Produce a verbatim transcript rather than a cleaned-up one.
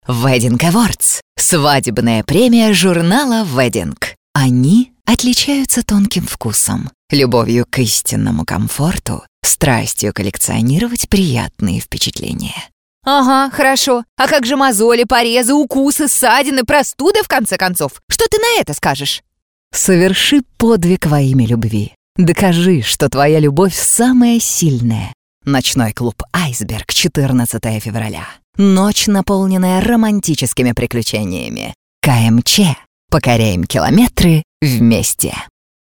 Wedding Awards – свадебная премия журнала Wedding. Они отличаются тонким вкусом, любовью к истинному комфорту, страстью коллекционировать приятные впечатления. Ага, хорошо. А как же мозоли, порезы, укусы, ссадины, простуды, в конце концов? Что ты на это скажешь? Соверши подвиг во имя любви. Докажи, что твоя любовь самая сильная. Ночной клуб «Айсберг», четырнадцатое февраля. Ночь, наполненная романтическими приключениями. ка эм че. Покоряем километры вместе.